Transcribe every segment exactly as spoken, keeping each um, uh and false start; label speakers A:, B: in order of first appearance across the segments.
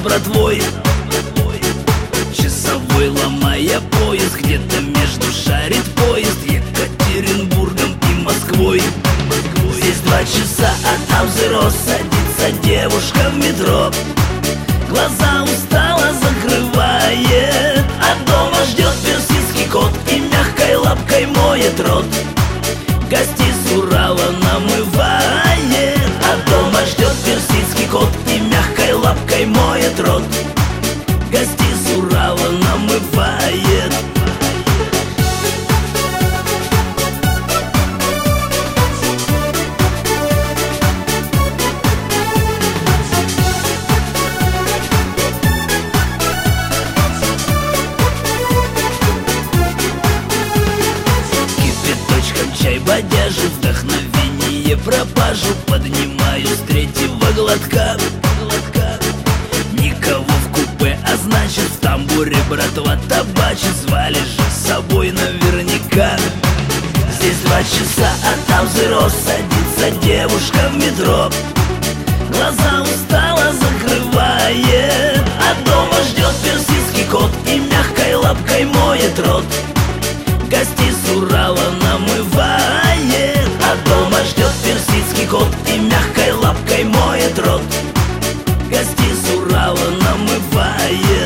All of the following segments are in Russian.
A: братвой. Часовой, ломая поезд, где-то между шарит поезд Екатеринбургом и Москвой. Здесь два часа, а там зеро, садится девушка в метро. Глаза устало закрывает, а дома ждет персидский кот и мягкой лапкой моет рот. Гостей с Урала намывает, а дома ждет персидский кот и мягкой лапкой моет рот. Гостей с Урала намывает. Чай бодяжи, вдохновение пропажу поднимаю с третьего глотка. Никого в купе, а значит в тамбуре братва табачит. Звали же с собой наверняка. Здесь два часа, а там зеро, садится девушка в метро. Глаза устало закрывает, а дома ждет персидский кот и мягкой лапкой моет рот. Гостей с Урала намывает, а дома ждет персидский кот и мягкой лапкой моет рот. Гостей с Урала намывает.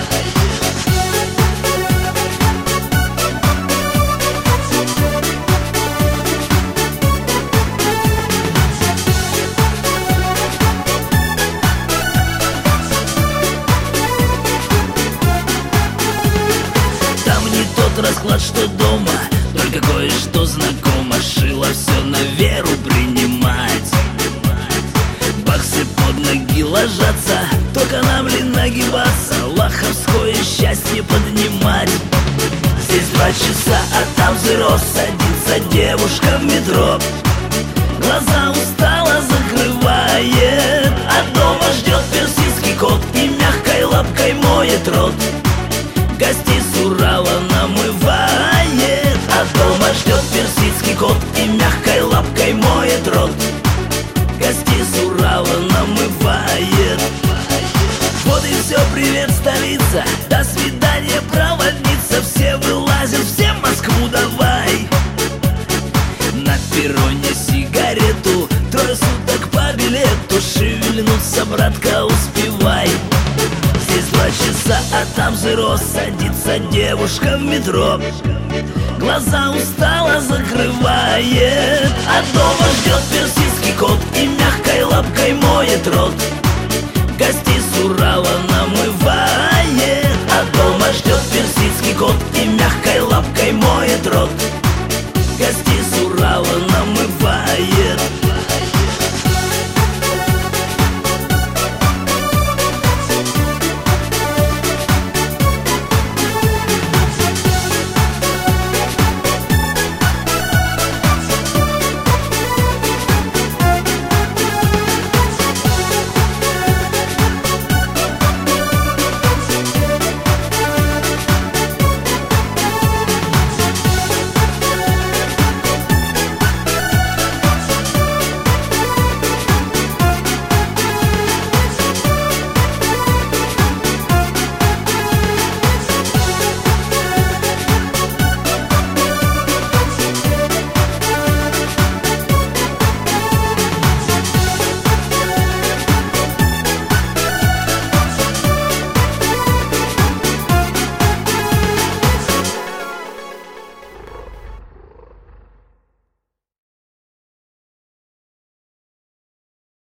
A: Там не тот расклад, что дома, только кое-что знакомо. Шило все на веру принимать. Баксы под ноги ложатся, только нам ли нагибаться, лаховское счастье поднимать. Здесь два часа, а там зеро, садится девушка в метро. Глаза устало закрывает, а дома ждет персидский кот и мягкой лапкой моет рот. Гостей с Урала намывает, а дома ждет персидский кот и мягкой лапкой моет рот. Гостей с Урала намывает. Вот и все, привет, столица, до свидания, проводница. Все вылазят, все в Москву давай. На перроне сигарету, трое суток по билету. Шевельнуться, братка, успевай. Здесь два часа, а там зеро, садится девушка в метро. Глаза устало закрывает, а дома ждет персидский кот и мягкой лапкой моет рот. Гостей с Урала намывает, а дома ждет персидский кот и мягкой лапкой моет рот. Гостей с Урала намывает.